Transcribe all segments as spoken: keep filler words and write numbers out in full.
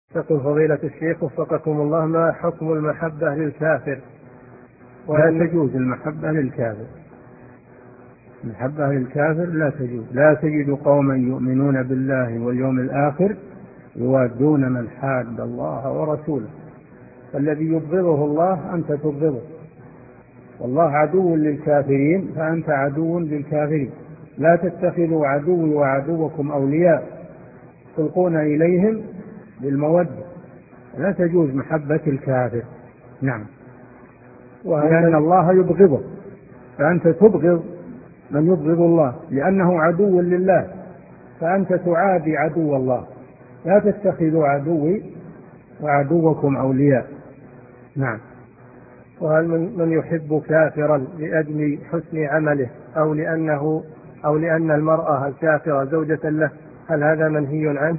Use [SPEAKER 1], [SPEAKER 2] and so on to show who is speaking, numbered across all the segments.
[SPEAKER 1] يقول فضيلة الشيخ وفقكم الله: ما حكم المحبة للكافر؟
[SPEAKER 2] ولا تجوز المحبة للكافر. المحبة للكافر لا تجوز. لا تجد قوما يؤمنون بالله واليوم الآخر يوادون من حاد الله ورسوله. فالذي يبغضه الله أنت تبغضه، والله عدو للكافرين فأنت عدو للكافرين. لا تتخذوا عدوي وعدوكم أولياء تلقون إليهم بالمودة. لا تجوز محبة الكافر. نعم. لأن الله يبغضه، فأنت تبغض من يبغض الله لأنه عدو لله، فأنت تعادي عدو الله. لا تتخذوا عدوي وعدوكم أولياء. نعم.
[SPEAKER 1] وهل من يحب كافرا لأجل حسن عمله أو لأنه أو لأن المرأة الكافرة زوجة له، هل هذا منهي عنه؟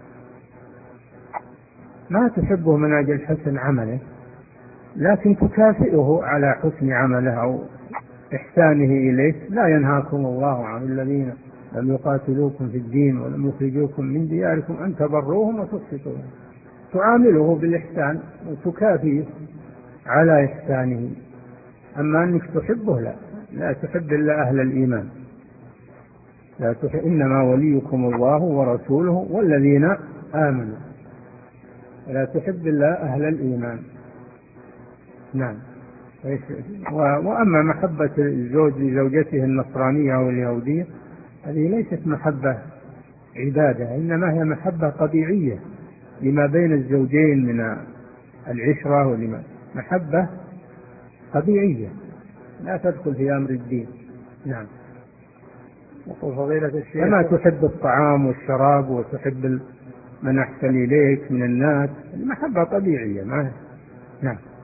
[SPEAKER 2] ما تحبه من أجل حسن عمله، لكن تكافئه على حسن عمله أو إحسانه إليك. لا ينهاكم الله عن الذين لم يقاتلوكم في الدين ولم يخرجوكم من دياركم أن تبروهم وتقسطوا. تعامله بالإحسان وتكافئه على إحسانه. أما أنك تحبه لا لا تحب إلا أهل الإيمان. لا تحب. إنما وليكم الله ورسوله والذين آمنوا. لا تحب إلا أهل الإيمان. نعم. وأما محبة الزوج لزوجته النصرانية أو اليهودية هذه ليست محبة عبادة، إنما هي محبة طبيعية لما بين الزوجين من العشرة، ولما محبة طبيعية لا تدخل في أمر الدين. نعم.
[SPEAKER 1] يقول فضيلة الشيخ:
[SPEAKER 2] كما تحب الطعام والشراب وتحب من أحسن إليك من الناس، المحبة طبيعية. ما نعم.